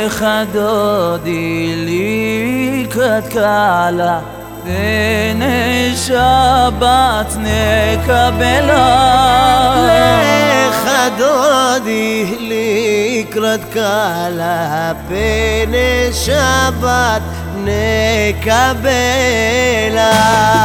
לך דודי לקראת קהלה, בני שבת נקבלה. לך דודי לקראת קהלה, בני שבת נקבלה.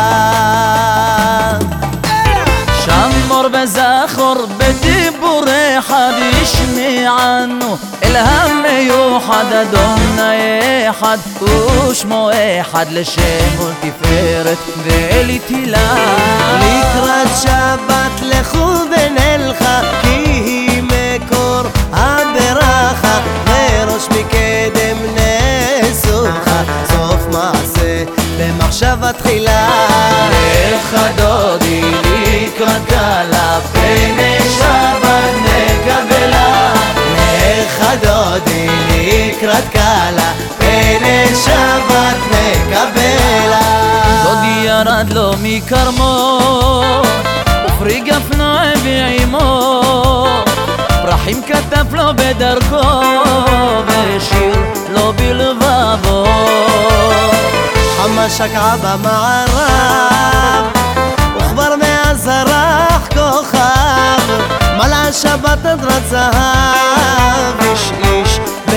שמור וזכור בדיבור אחד ישמענו, אל המיוחד אדוני אחד ושמו אחד, לשם ולתפארת ולתהילה. לקראת שבת לכו ונלכה, כי היא מקור הברכה, וראש מקדם נסוכה, סוף מעשה במחשבה תחילה. לך דודי לקראת קהלה, בני שבת נקבלה. לך דודי לקראת קהלה, בני שבת נקבלה. דודי ירד לו מכרמו, ופרי גפנו הביא עמו, פרחים כתב לו בדרכו, ושיר לו בלבבו. חמה שקעה במערב, וכבר מאז זרח כוכב, מלאה שבת עטרת זהב, איש איש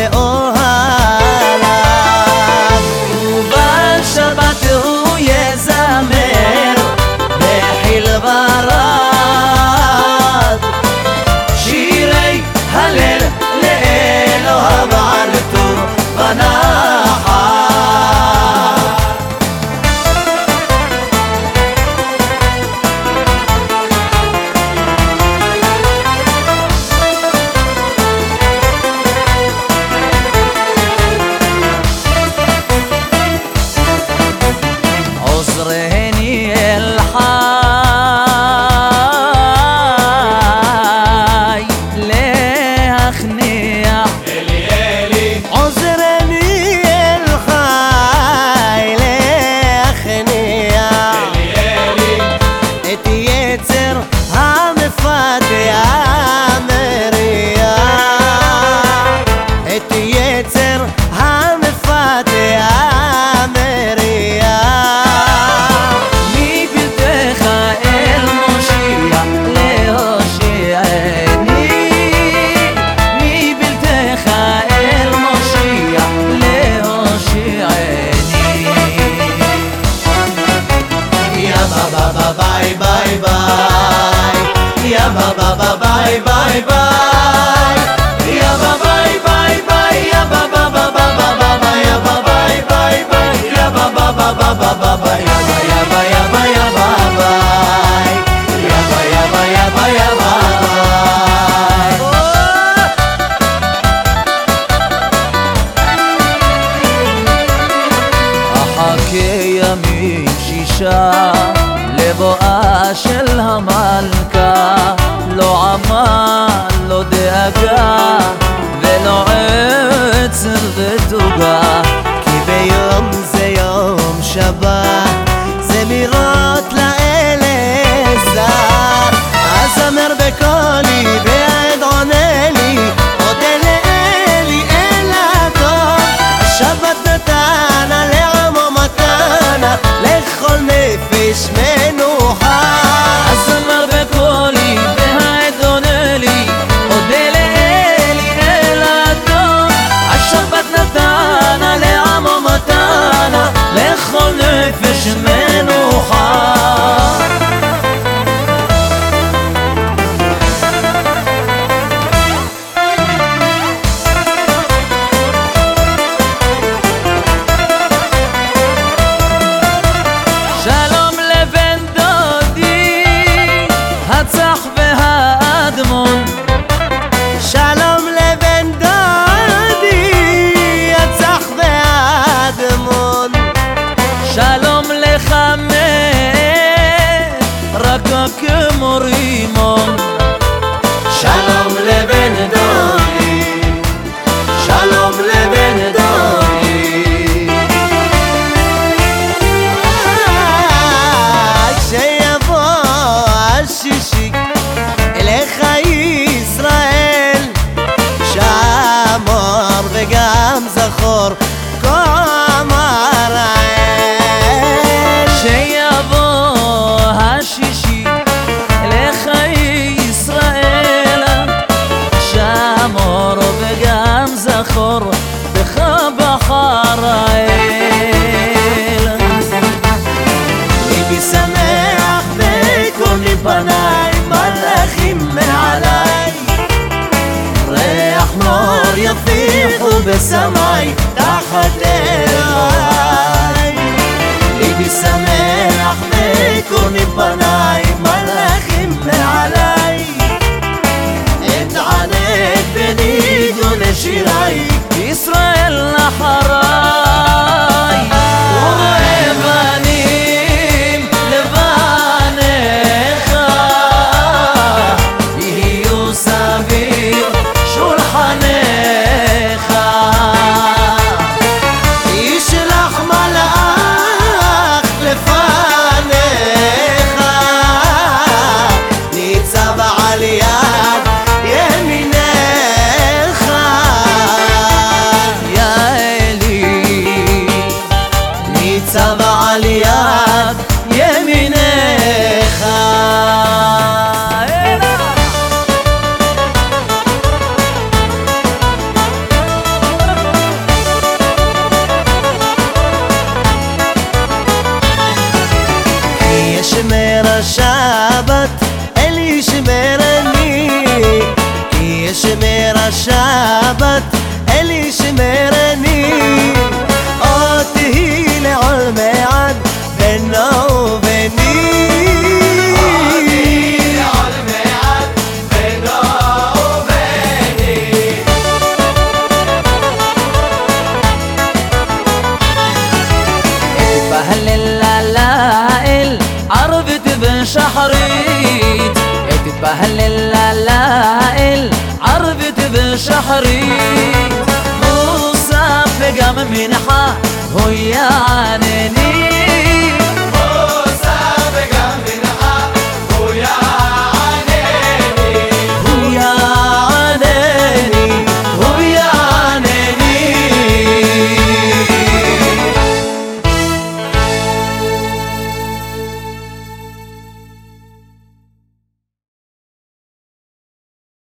באוהליו. ובשבת הוא יזמר בחיל ורד, שירי הלל לאלוהיו על טוב ונחת. عذرهني الحي لأخنية عذرني الحي لأخنية את יצר המפתח מריע, את יצר המפתח מריע. מבלתך אל מושיע להושיעני, מבלתך אל מושיע להושיעני. יא בבא ביי ביי ביי, יא בבא ביי ביי ביי, יא ביי ביי ביי, יא בבא ביי ביי, יא ביי ביי ביי, יא בבא ביי, יא ביי ביי, יא ביי יא ביי. אחכה ימים שישה לבואה של המלכה, לא עמל לא דאגה سماي تحت إلهي ליבי שמח וקוראים פניי מלאכים מעליי אתענג בניגון שיריי ישראל אחריי ורואה בנים לבניך יהיו סביב שולחנך ישלח מלאך לפניך ניצב על יד ימינך יא אלי ניצב על יד ימינך ישמר השבת אל ישמרני כי ישמר השבת אל ישמרני אותי לעולמי עד בינו וביני אותי לעולמי עד בינו וביני اتبهلل للاقل عرفت بشحريت اتبهلل للاقل عرفت بشحريت موسى بقام منحة هو يا